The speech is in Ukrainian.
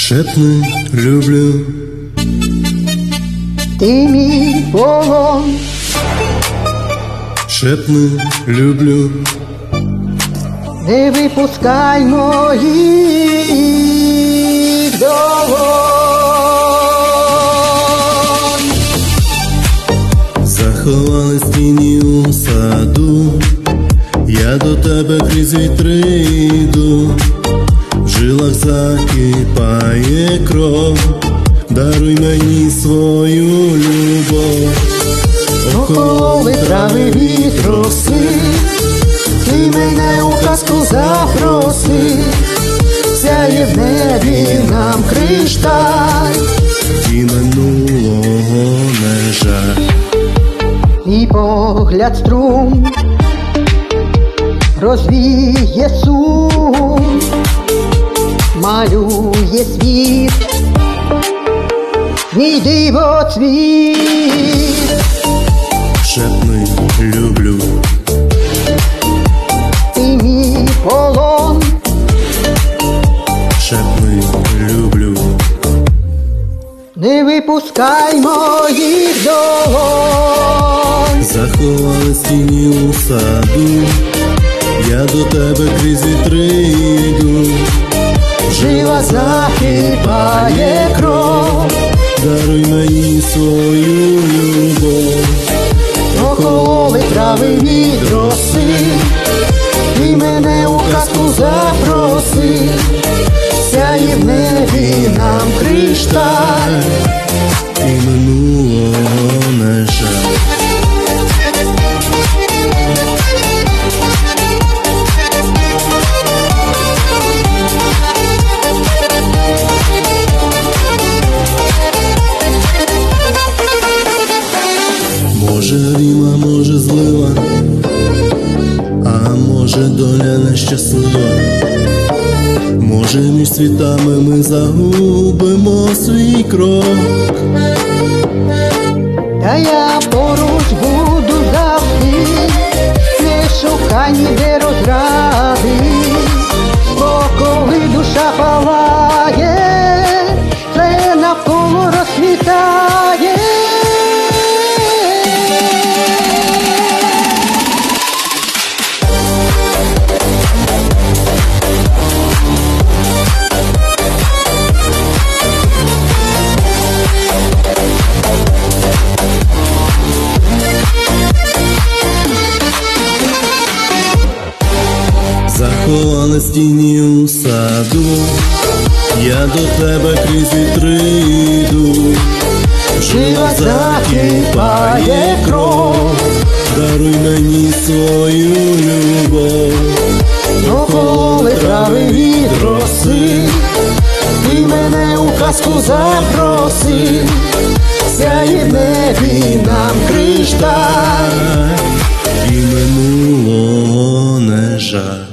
Шепни, люблю. Ти мій полон. Шепни, люблю. Не випускай моїх долонь. Заховались тіні у саду, я до тебе крізь вітри йду. В жилах закипає кров, даруй мені свою любов. Охоли трави від роси, ти мене у казку запроси. Сяє в небі нам кришталь, І минулого не жаль. і погляд струм розвіє сум, малює світ, мій дивоцвіт. Шепни, люблю. Ти мій полон. Шепни, люблю. Не випускай моїх долонь. Заховались тіні у саду, я до тебе крізь вітри йду. В жилах закипає кров, Даруй мені свою любов. охоли трави від роси, ти мене у казку запроси. Сяє в небі нам кришталь, І минулого не жаль. Може ріма, може злива, а може доля нещаслива. Може між світами ми загубимо свій крок. та я поруч буду завжди, не шукай ніде розради. Бо коли душа палає, все навколо розквітає. Заховались тіні у саду, я до тебе крізь вітри йду. В жилах закипає кров, даруй мені свою любов. Охоли трави від роси, ти мене у казку запроси. Сяє в небі нам кришталь, І минулого не жаль.